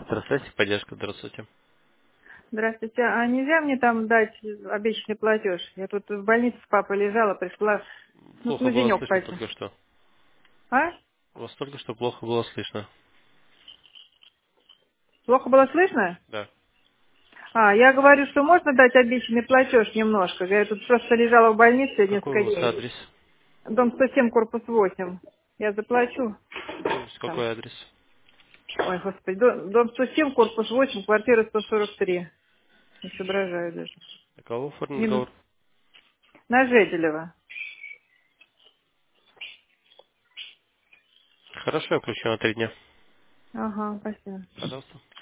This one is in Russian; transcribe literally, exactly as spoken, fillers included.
Здравствуйте, поддержка, здравствуйте. Здравствуйте. А нельзя мне там дать обещанный платеж? Я тут в больнице с папой лежала, пришла. Ну, Плохо ну было денек слышно пойти. только что. А? Вас только что плохо было слышно. Плохо было слышно? Да. А, я говорю, что можно дать обещанный платеж немножко. Я тут просто лежала в больнице Какой несколько у вас дней. адрес? Дом сто семь, корпус восемь. Я заплачу. То есть Там. какой адрес? Ой, господи. Дом дом сто семь, корпус восемь, квартира сто сорок три. Не соображаю даже. На кого оформлен Мин... договор? На Жеделева. Хорошо, я включу на три дня. Ага, спасибо. Пожалуйста.